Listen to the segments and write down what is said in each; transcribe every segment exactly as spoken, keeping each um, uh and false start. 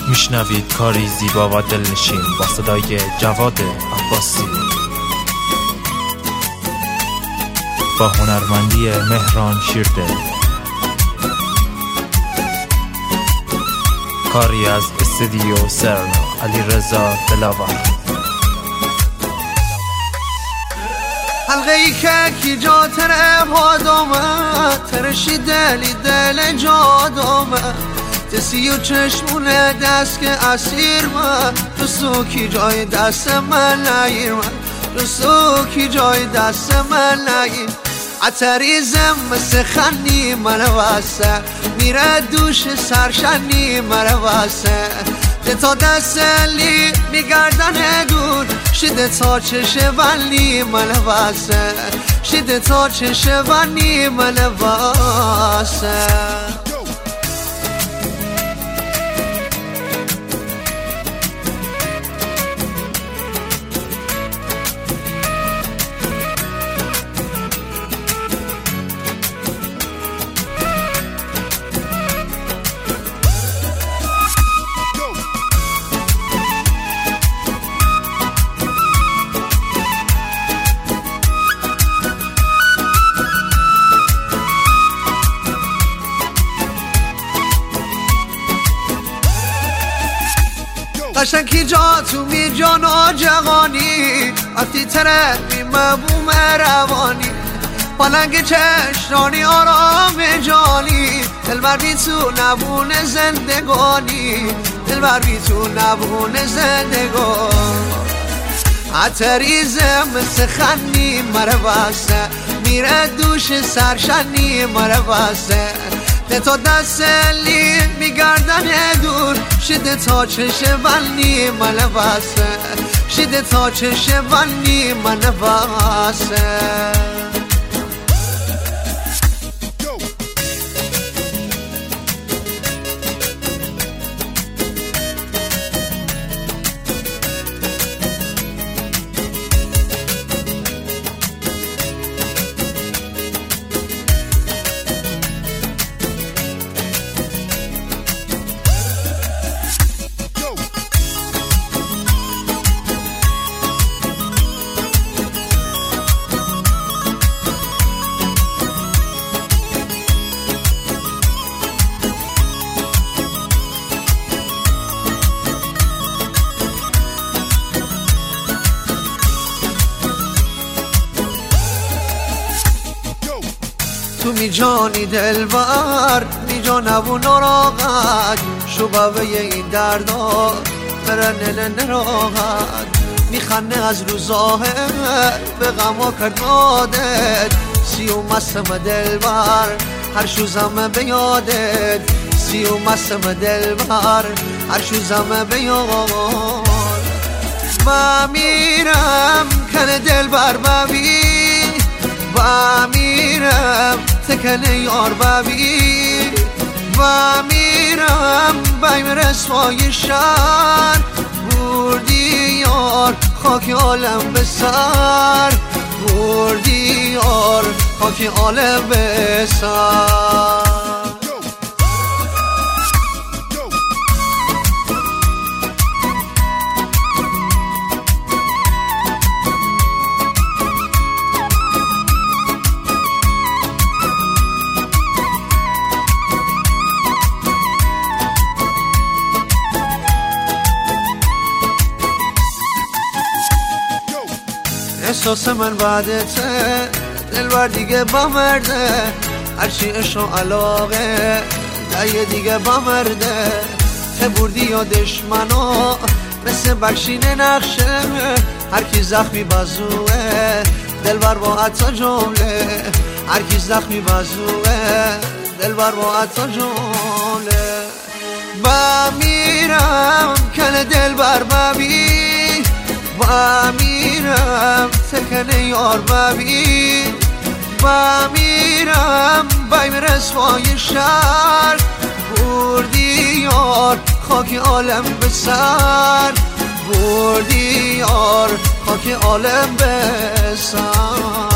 میشنوید کاری زیبا و دلنشین با صدای جواد عباسی با هنرمندی مهران شیرده. کاری از استودیو سرنا علیرضا دلاور. حلقه ای که کی جا تره پادامه ترشی دلی دل جادامه تسی و چشمونه دست که اسیر من رسو کی جای دست من نگیر من رسو کی جای دست من نگیر عطریزم مثل خنی من واسه میره دوش سرشنی من واسه ده تا دستلی میگردن دور شده تا چشه ونی من واسه شده تا چشه ونی من واسه. قشنگ کی جا تو می جان آجغانی وقتی تره می مبوم روانی پلنگ چشرانی آرام جانی دلبر بی تو نبون زندگانی دلبر بی تو نبون زندگانی عطریزم مثل خنی مره واسه میره دوش سرشنی مره واسه ده تا دستلی میگردن دور شده تا چشه ونی من واسه شده تا چشه ونی من واسه. تو می جانی دلبر می جانم و نراغت شبابه این دردا برنه نراغت می خنه از روزاه به غما کرد نادت سی و مستم دلبر هر شوزم به یادت سی و مستم دلبر هر شوزم به یاد و میرم کنه دلبر ببین و میرم تکنه یار ببین و میرم بیم رسوای شن بردی یار خاک عالم به سر بردی یار خاک عالم به سر. احساس من بعدته دلبر دیگه بمرده هرچی عشق و علاقه دیگه دیگه بمرده که بردی یادش منو مثل بخشین نقشه هر کی زخمی بازوه دلبر با عطا جمله هر کی زخمی بازوه دلبر با عطا جمله با میرم کنه دلبر ببین و میرم سکنه یار ببین و میرم بیم رسوای شهر بردی یار خاک عالم به سر بردی یار خاک عالم به سر.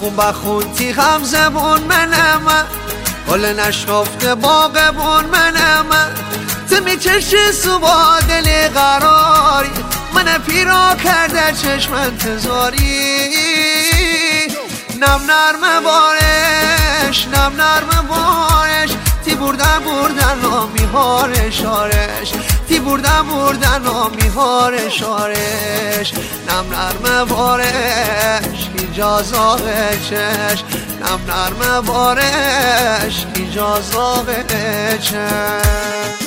بخون بخون تیغم زبون منم گل نشکفته باغبون منم تو میچشی سوبا دل قراری من پیرا کرده چشم انتظاری نم نرم بارش نم نرم بارش تی بردن بردن آمی هارش آرش تی بردن بردن آمی هارش آرش نم نرم بارش ایجاز آقه چش نم نرم بارش ایجاز آقه چش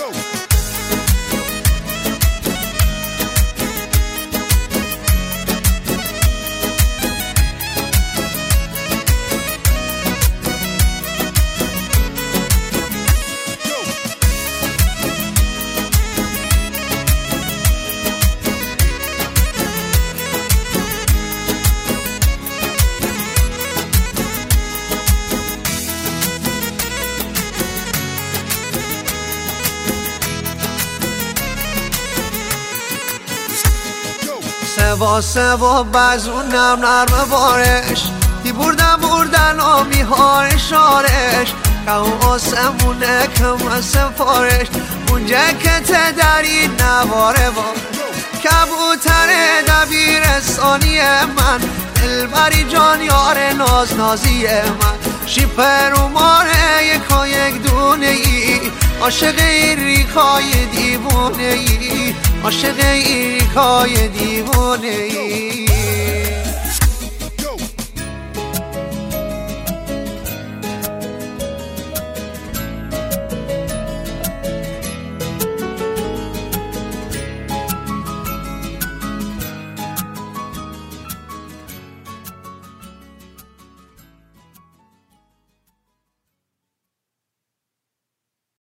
سوا سوا بزون نم نرم بارش تی بردن بردن آمی هارش آرش که آسمونه کم سفارش اونجا که تدری نواره بار کبوتر دبیرستانی من دلبری جان یار ناز نازی من شیپر و ماره یکا یک دونه ای عاشق این ریخای دیوونه ای عاشق این ریخای دیوونه ای